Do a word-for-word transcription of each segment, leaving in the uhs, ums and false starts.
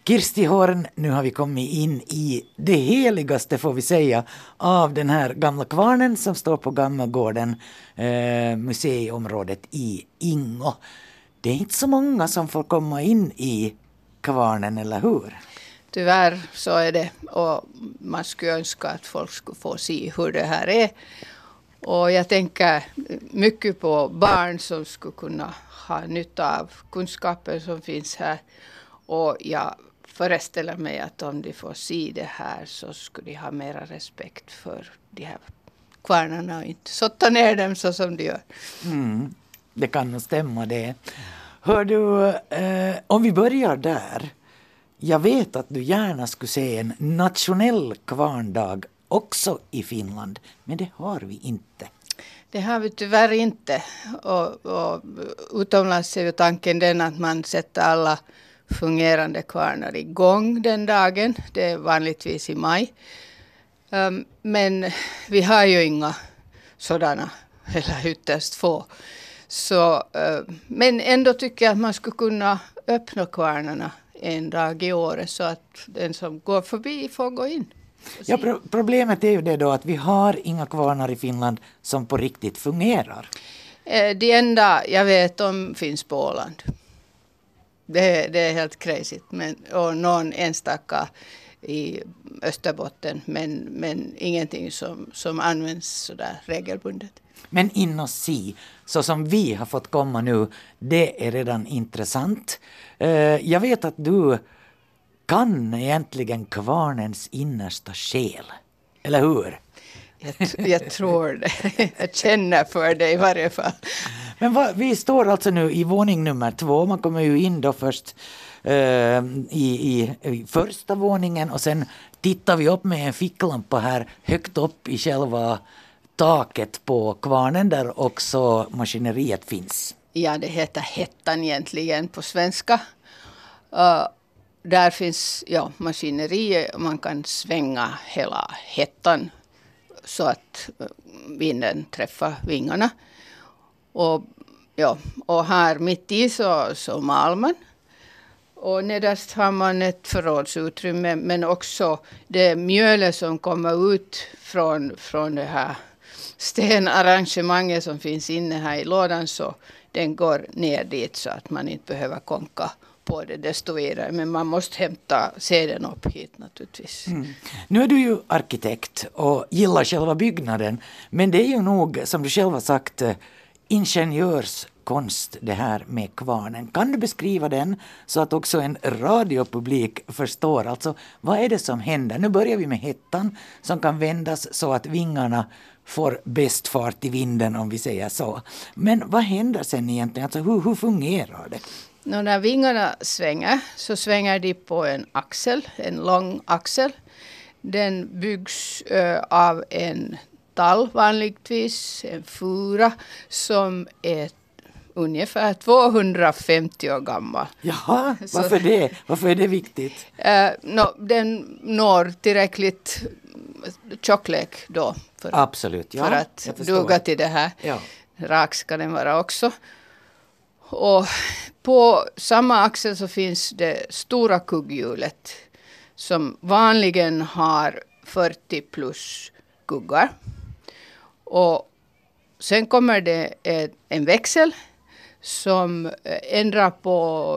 Kirsti Horn, nu har vi kommit in i det heligaste får vi säga av den här gamla kvarnen som står på Gammelgården, eh, museiområdet i Ingå. Det är inte så många som får komma in i kvarnen, eller hur? Tyvärr så är det, och man skulle önska att folk skulle få se hur det här är. Och jag tänker mycket på barn som skulle kunna ha nytta av kunskapen som finns här. Och jag föreställer mig att om de får se det här så skulle de ha mera respekt för de här kvarnarna och inte sotta ner dem så som de gör. Mm, det kan nog stämma det. Hör du, eh, om vi börjar där. Jag vet att du gärna skulle se en nationell kvarndag också i Finland, men det har vi inte. Det har vi tyvärr inte. Och, och utomlands är ju tanken den att man sätter alla fungerande kvarnar igång den dagen. Det är vanligtvis i maj. Um, men vi har ju inga sådana, eller ytterst få. Så, uh, men ändå tycker jag att man skulle kunna öppna kvarnarna en dag i året så att den som går förbi får gå in. Ja, pro- problemet är ju det då att vi har inga kvarnar i Finland som på riktigt fungerar. Eh, det enda jag vet om finns på Åland. Det, det är helt crazy. Men, och någon enstaka i Österbotten, men, men ingenting som, som används sådär regelbundet. Men in och si, så som vi har fått komma nu, det är redan intressant. Uh, jag vet att du kan egentligen kvarnens innersta själ, eller hur? Jag, jag tror det. Jag känner för det i varje fall. Men vad, vi står alltså nu i våning nummer två. Man kommer ju in då först uh, i, i, i första våningen och sen tittar vi upp med en ficklampa här högt upp i själva taket på kvarnen där också maskineriet finns. Ja, det heter hettan egentligen på svenska. Uh, där finns ja, maskineriet. Man kan svänga hela hettan så att vinden träffar vingarna. Och, ja, och här mitt i så, så mal man. Och nederst har man ett förrådsutrymme, men också det mjölet som kommer ut från, från det här stenarrangemanget som finns inne här i lådan, så den går ner dit så att man inte behöver konka på det desto vidare. Men man måste hämta seden upp hit naturligtvis. Mm. Nu är du ju arkitekt och gillar själva byggnaden, men det är ju nog, som du själv har sagt, ingenjörskonst det här med kvarnen. Kan du beskriva den så att också en radiopublik förstår? Alltså, vad är det som händer? Nu börjar vi med hettan som kan vändas så att vingarna får bäst fart i vinden, om vi säger så. Men vad händer sen egentligen? Alltså, hur, hur fungerar det? Nå, när vingarna svänger så svänger de på en axel, en lång axel. Den byggs uh, av en tall vanligtvis, en fura som är ungefär tvåhundrafemtio år gammal. Jaha, varför så, det? Varför är det viktigt? Uh, no, den når tillräckligt tjocklek då för, Absolut, ja, för att duga till det här. Ja. Rak ska den vara också. Och på samma axel så finns det stora kugghjulet som vanligen har fyrtio plus kuggar. Och sen kommer det en växel som ändrar på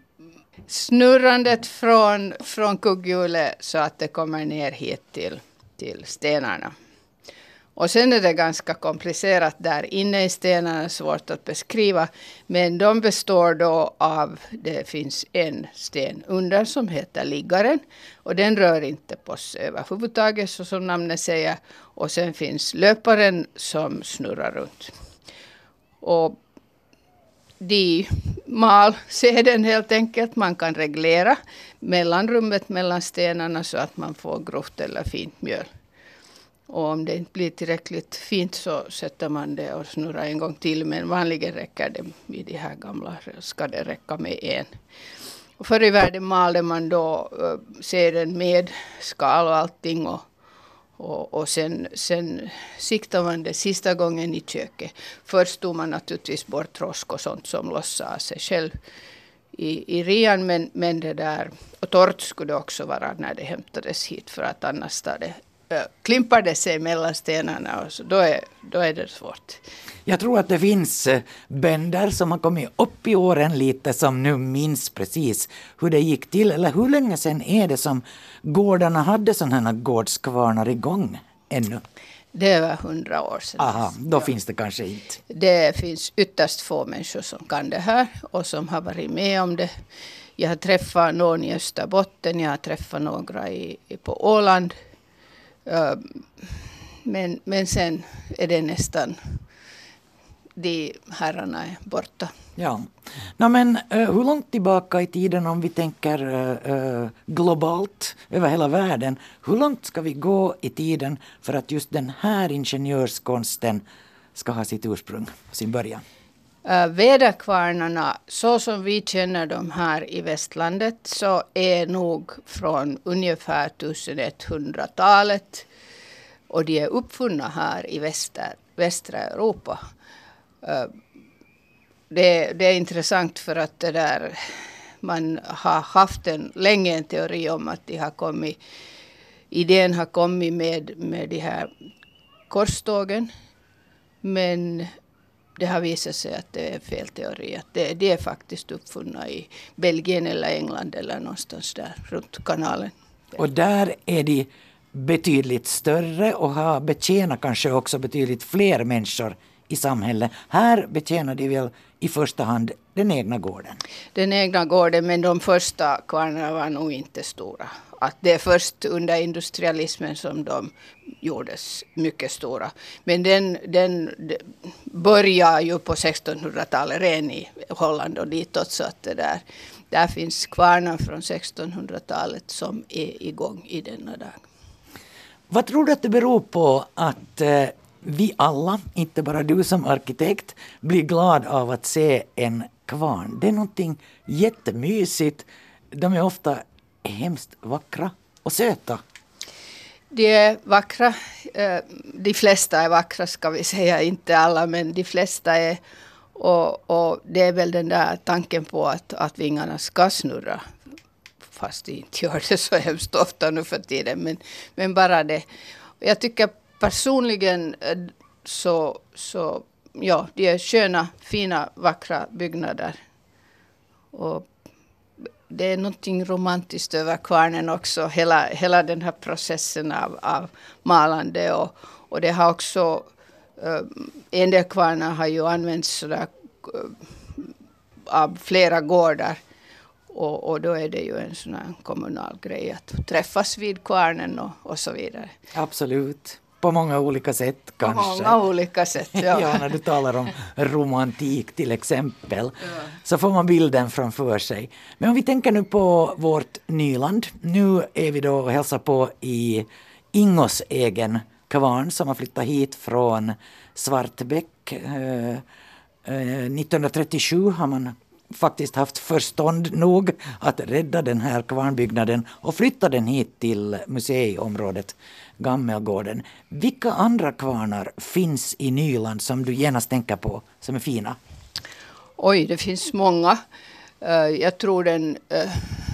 snurrandet från, från kugghjulet så att det kommer ner hit till, till stenarna. Och sen är det ganska komplicerat där inne i stenarna, svårt att beskriva. Men de består då av, det finns en sten under som heter liggaren. Och den rör inte på sig överhuvudtaget så som namnet säger. Och sen finns löparen som snurrar runt. Och de mal seden helt enkelt. Man kan reglera mellanrummet mellan stenarna så att man får grovt eller fint mjöl. Och om det inte blir tillräckligt fint så sätter man det och snurrar en gång till. Men vanligen räcker det i de här gamla, ska det räcka med en. Och förr i världen malde man då uh, seden med skal och allting. Och, och, och sen, sen siktade man det sista gången i köket. Först tog man naturligtvis bort rosk och sånt som lossade sig själv i, i Rian, men, men det där, och torrt skulle det också vara när det hämtades hit, för att annars det, äh, klimpar det sig mellan stenarna och så, då, är, då är det svårt. Jag tror att det finns bönder som har kommit upp i åren lite som nu minns precis hur det gick till. Eller hur länge sedan är det som gårdarna hade sådana här gårdskvarnar igång ännu? Det var hundra år sedan. Aha, då ja. finns det kanske inte. Det finns ytterst få människor som kan det här och som har varit med om det. Jag har träffat någon i Österbotten, jag har träffat några i, i på Åland. Uh, men, men sen är det nästan... de herrarna är borta. Ja, no, men uh, hur långt tillbaka i tiden, om vi tänker uh, uh, globalt över hela världen, hur långt ska vi gå i tiden för att just den här ingenjörskonsten ska ha sitt ursprung, sin början? Uh, väderkvarnarna, så som vi känner dem här i västlandet, så är nog från ungefär elvahundratalet, och de är uppfunna här i väster, västra Europa. Det, det är intressant för att det där, man har haft en länge en teori om att de har kommit, idén har kommit med, med de här korstågen, men det har visat sig att det är fel teori, att det, det är faktiskt uppfunna i Belgien eller England eller någonstans där runt kanalen. Och där är de betydligt större och har betjänat kanske också betydligt fler människor i samhället. Här betjänar de väl i första hand den egna gården. Den egna gården, men de första kvarnarna var nog inte stora. Att det är först under industrialismen som de gjordes mycket stora. Men den, den, den börjar ju på sextonhundratalet redan i Holland och ditåt, så att det där, där finns kvarnar från sextonhundratalet som är igång i denna dag. Vad tror du att det beror på att eh, vi alla, inte bara du som arkitekt, blir glad av att se en kvarn? Det är någonting jättemysigt. De är ofta hemskt vackra och söta. De är vackra. De flesta är vackra, ska vi säga. Inte alla, men de flesta är. Och, och det är väl den där tanken på att, att vingarna ska snurra. Fast de inte gör det så hemskt ofta nu för tiden. Men, men bara det. Jag tycker personligen så, så ja, de är sköna, fina, vackra byggnader. Och det är någonting romantiskt över kvarnen också. Hela, hela den här processen av, av malande. Och, och det har också, uh, en del kvarnar har ju använts sådär, uh, av flera gårdar. Och, och då är det ju en sån här kommunal grej att träffas vid kvarnen och, och så vidare. Absolut. På många olika sätt kanske. På många olika sätt, ja. Ja, när du talar om romantik till exempel, ja. Så får man bilden framför sig. Men om vi tänker nu på vårt Nyland. Nu är vi då och hälsar på i Ingos egen kvarn som har flyttat hit från Svartbäck. Eh, eh, nittonhundratrettiosju har man faktiskt haft förstånd nog att rädda den här kvarnbyggnaden och flytta den hit till museiområdet Gammelgården. Vilka andra kvarnar finns i Nyland som du genast tänker på som är fina? Oj, det finns många. Uh, jag tror den, uh,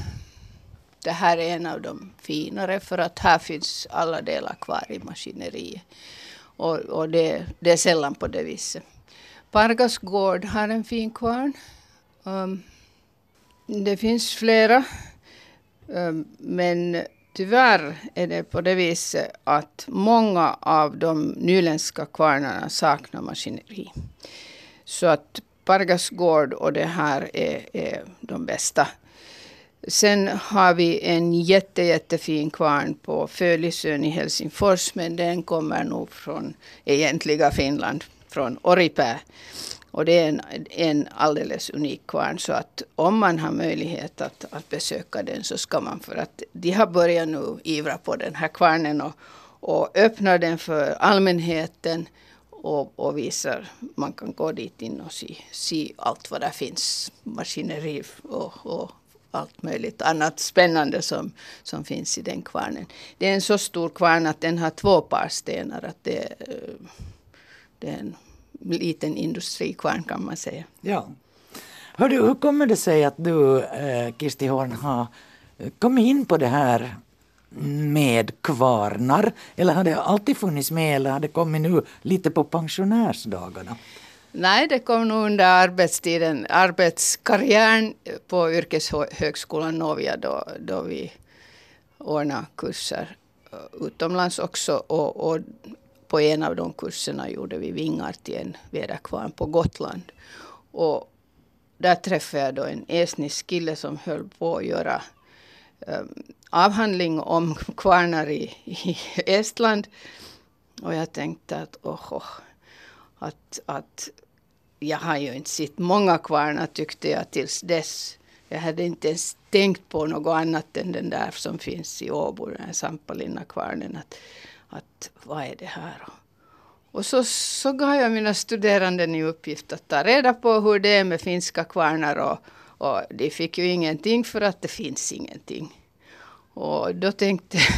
det här är en av de finare, för att här finns alla delar kvar i maskineriet. Och, och det, det är sällan på det viset. Pargas gård har en fin kvarn. Um, det finns flera, um, men tyvärr är det på det viset att många av de nyländska kvarnarna saknar maskineri. Så att Pargas gård och det här är, är de bästa. Sen har vi en jätte, jättefin kvarn på Fölisön i Helsingfors, men den kommer nog från egentliga Finland, från Oripää. Och det är en, en alldeles unik kvarn, så att om man har möjlighet att, att besöka den så ska man, för att de har börjat nu ivra på den här kvarnen och, och öppna den för allmänheten och, och visar, man kan gå dit in och se, se allt vad det finns, maskineri och, och allt möjligt annat spännande som, som finns i den kvarnen. Det är en så stor kvarn att den har två par stenar, att det, det är en liten industrikvarn kan man säga. Ja. Hör du, hur kommer det sig att du, eh, Kirsti Horn, har kommit in på det här med kvarnar? Eller har det alltid funnits med, eller har det kommit nu lite på pensionärsdagarna? Nej, det kom nog under arbetstiden, arbetskarriären på yrkeshögskolan Novia då, då vi ordnade kurser utomlands också. Och, och på en av de kurserna gjorde vi vingar till en väderkvarn på Gotland. Och där träffade jag då en estnisk kille som höll på att göra um, avhandling om kvarnar i, i Estland. Och jag tänkte att oh, oh, att, att jag har ju inte sett många kvarnar, tyckte jag tills dess. Jag hade inte ens tänkt på något annat än den där som finns i Åbo, den här Sampalinna-kvarnen. Att, att vad är det här? Och så, så gav jag mina studerande i uppgift att ta reda på hur det är med finska kvarnar. Och, och de fick ju ingenting för att det finns ingenting. Och då tänkte jag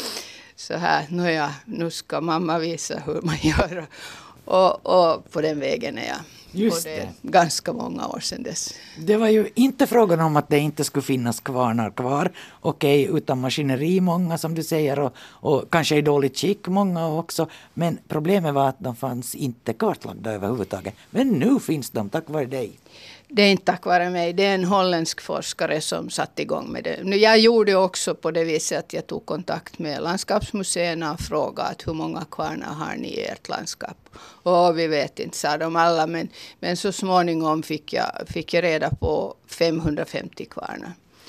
så här, nåja, nu ska mamma visa hur man gör. Och, och på den vägen är jag. Just och det är det. ganska många år sedan dess. Det var ju inte frågan om att det inte skulle finnas kvarnar kvar. Okej, utan maskineri många som du säger och, och kanske i dåligt skick många också. Men problemet var att de fanns inte kartlagda överhuvudtaget. Men nu finns de tack vare dig. Det är inte tack vare mig. Det är en holländsk forskare som satt igång med det. Nu, jag gjorde också på det viset att jag tog kontakt med landskapsmuseerna och frågade att hur många kvarnar har ni i ert landskap. Och vi vet inte, sa de alla. Men, men så småningom fick jag, fick jag reda på femhundrafemtio kvarnar.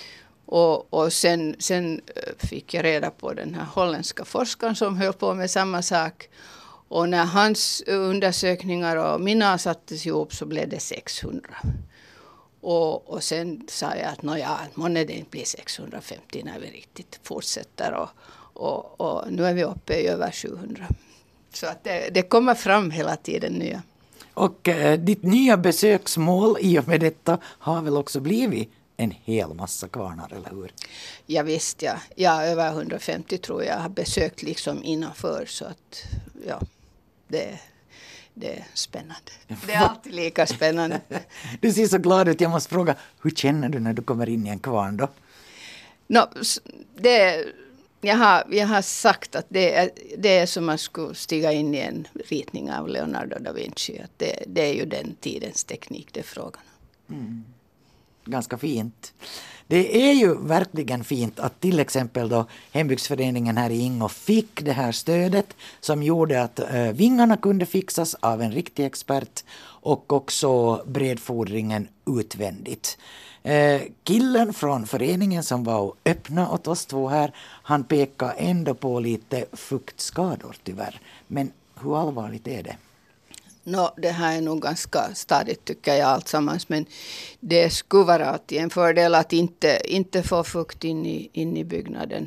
Och, och sen, sen fick jag reda på den här holländska forskaren som höll på med samma sak. Och när hans undersökningar och mina sattes ihop så blev det sexhundra. Och, och sen sa jag att nåja, månne det inte blir sexhundrafemtio när vi riktigt fortsätter. Och, och, och nu är vi uppe i över sjuhundra. Så att det, det kommer fram hela tiden nya. Och eh, ditt nya besöksmål i och med detta har väl också blivit en hel massa kvarnar, eller hur? Ja visst, ja. Ja, över hundrafemtio tror jag har besökt liksom innanför. Så att ja, det, det är spännande. Det är alltid lika spännande. Du ser så glad ut. Jag måste fråga, hur känner du när du kommer in i en kvarn då? No, det, jag, har, jag har sagt att det är, det är som att man skulle stiga in i en ritning av Leonardo da Vinci. Att det, det är ju den tidens teknik det är frågan om. Mm. Ganska fint. Det är ju verkligen fint att till exempel då hembygdsföreningen här i Ingå fick det här stödet som gjorde att äh, vingarna kunde fixas av en riktig expert och också bredfodringen utvändigt. Äh, killen från föreningen som var och öppna åt oss två här, han pekade ändå på lite fuktskador tyvärr. Men hur allvarligt är det? No, det här är nog ganska stadigt tycker jag alltsammans, men det skulle vara alltid en fördel att inte, inte få fukt in i, in i byggnaden.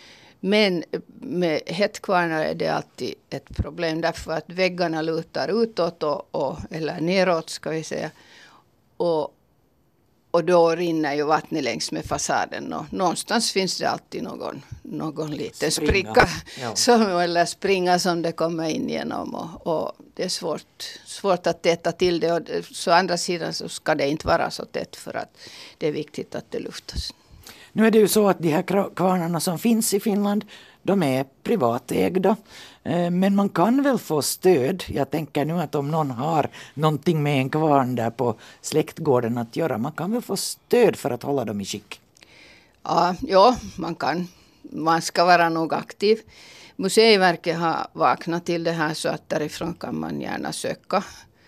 Men med hettkvarnar är det alltid ett problem därför att väggarna lutar utåt och, och, eller neråt ska vi säga. Och, och då rinner ju vattnet längs med fasaden och någonstans finns det alltid någon, någon liten Springa. spricka Ja. som, eller springa som det kommer in genom och, och det är svårt, svårt att täta till det och så andra sidan så ska det inte vara så tätt för att det är viktigt att det luftas. Nu är det ju så att de här kvarnarna som finns i Finland, de är privatägda. Men man kan väl få stöd. Jag tänker nu att om någon har någonting med en kvarn där på släktgården att göra, man kan väl få stöd för att hålla dem i skick. Ja, ja man kan. Man ska vara nog aktiv. Museiverket har vaknat till det här så att därifrån kan man gärna söka.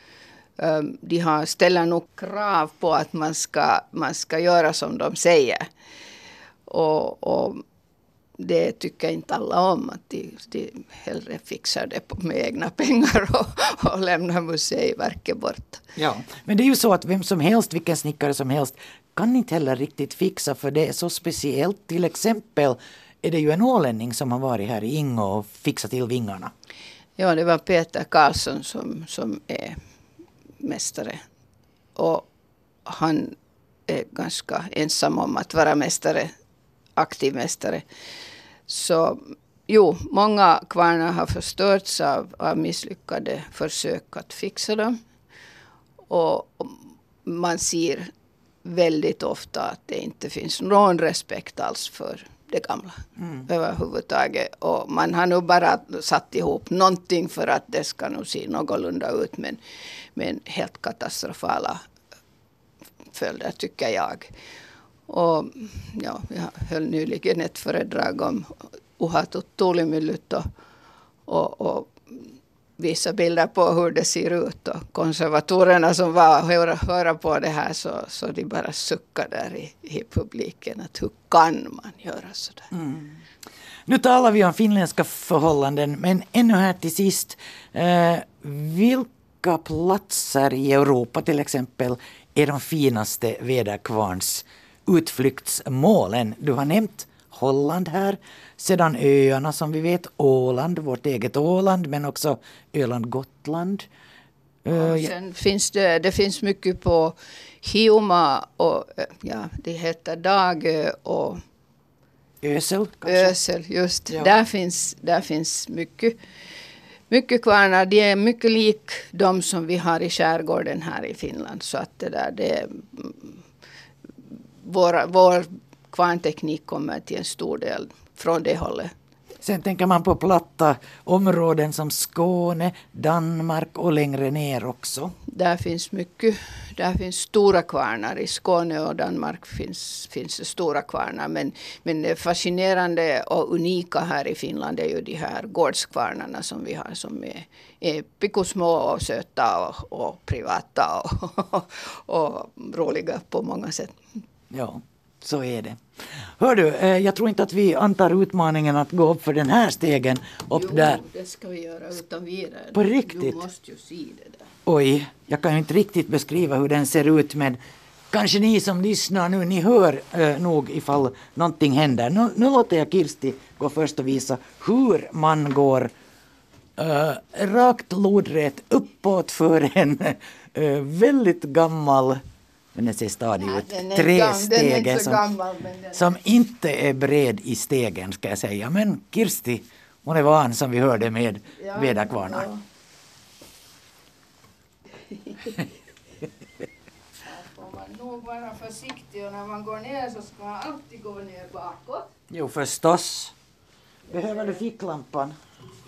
De har, ställer nog krav på att man ska, man ska göra som de säger. Och, och det tycker inte alla om, att de, de hellre fixar det på, med egna pengar och, och lämnar Museiverket bort. Ja, men det är ju så att vem som helst, vilken snickare som helst, kan inte heller riktigt fixa för det är så speciellt. Till exempel är det ju en ålänning som har varit här i Ingå och fixat till vingarna. Ja, det var Peter Karlsson som, som är mästare. Och han är ganska ensam om att vara mästare, aktiv mästare. Så jo, många kvarnar har förstörts av, av misslyckade försök att fixa dem. Och man ser väldigt ofta att det inte finns någon respekt alls för det gamla mm. överhuvudtaget. Och man har nu bara satt ihop någonting för att det ska nog se någorlunda ut, men, men helt katastrofala följder tycker jag. Och ja, jag höll nyligen ett föredrag om Uhatut tuulimyllyt och, och, och visa bilder på hur det ser ut. Och konservatorerna som var och höra, höra på det här, så, så de bara suckade där i, i publiken. Att hur kan man göra sådär? Mm. Nu talar vi om finländska förhållanden, men ännu här till sist. Eh, vilka platser i Europa till exempel är de finaste väderkvarns utflyktsmålen? Du har nämnt Holland här, sedan öarna som vi vet, Åland, vårt eget Åland, men också Öland-Gotland. Och sen finns det, det finns mycket på Hioma och ja, det heter Dagö och Ösel. Kanske? Ösel, just. Ja. Där finns, där finns mycket, mycket kvarnar. De är mycket lik de som vi har i skärgården här i Finland. Så att det där, det, vår, vår kvarnteknik kommer till en stor del från det hållet. Sen tänker man på platta områden som Skåne, Danmark och längre ner också. Där finns mycket, där finns stora kvarnar. I Skåne och Danmark finns, finns det stora kvarnar. Men, men det fascinerande och unika här i Finland är ju de här gårdskvarnarna som vi har, som är, är pickosmå och söta och, och privata och, och, och roliga på många sätt. Ja. Så är det. Hör du, eh, jag tror inte att vi antar utmaningen att gå upp för den här stegen upp jo, där. Det ska vi göra utan vidare. På riktigt? Du måste ju se det där. Oj, jag kan ju inte riktigt beskriva hur den ser ut, men kanske ni som lyssnar nu, ni hör eh, nog ifall någonting händer. Nu, nu låter jag Kirsti gå först och visa hur man går eh, rakt lodrätt uppåt för en eh, väldigt gammal, men den ser stadig ut, trästegen som, gammal, den... som inte är bred i stegen, ska jag säga. Men Kirsti, hon är van, som vi hörde, med ja, väderkvarnar. Ja. Här får man nog vara försiktig, och när man går ner så ska man alltid gå ner bakåt. Jo, förstås. Behöver du ficklampan?